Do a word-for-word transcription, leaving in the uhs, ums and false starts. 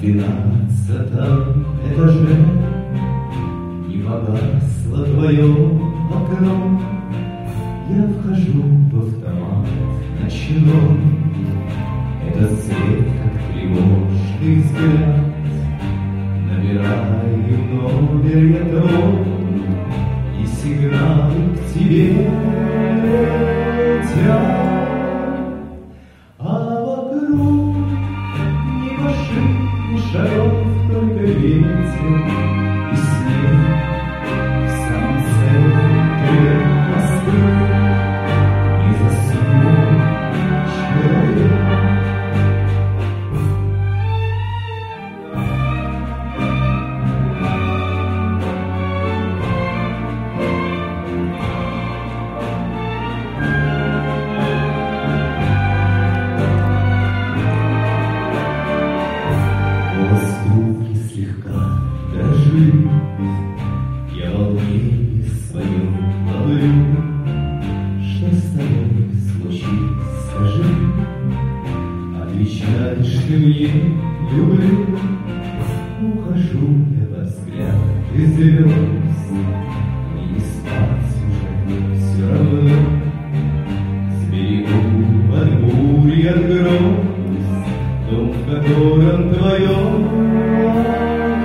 двенадцатом этаже не погасло твое окно. Я вхожу в автомат ночной. Этот свет, как тревожный взгляд. Набираю номер я твой, и сигналы к тебе летят. А вокруг ни машин, ни шагов, только ветер и снег. В самом центре Москвы не заснул человек. Воздухи слегка дрожит, я волнение свое ловлю. Что с тобой случилось, скажи? Отвечаешь ты мне, люблю. Ухожу я под взгляд из звезд, и не спать уже все равно. Сберегу от бури, от гроз дом, в котором твое